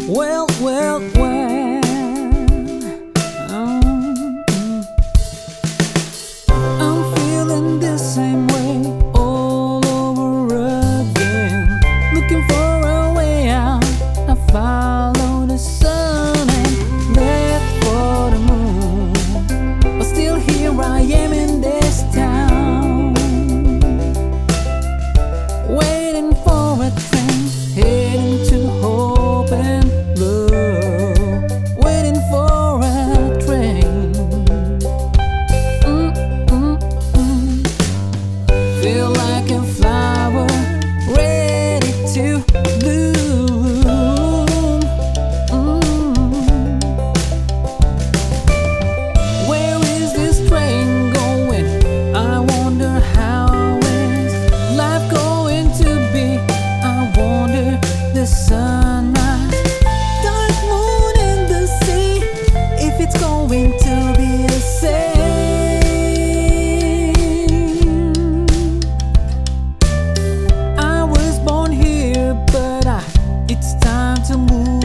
Well, well, well. I'm feeling the same way all over again. Looking for a way out. I follow the sun and left for the moon. But still here I am in this town, waiting for a train, heading to hope and love, waiting for a train. Feel like a flower ready to bloom. Where is this train going? I wonder how is life going to be. I wonder the sunrise, dark moon in the sea, if it's going to be the same. I was born here, but it's time to move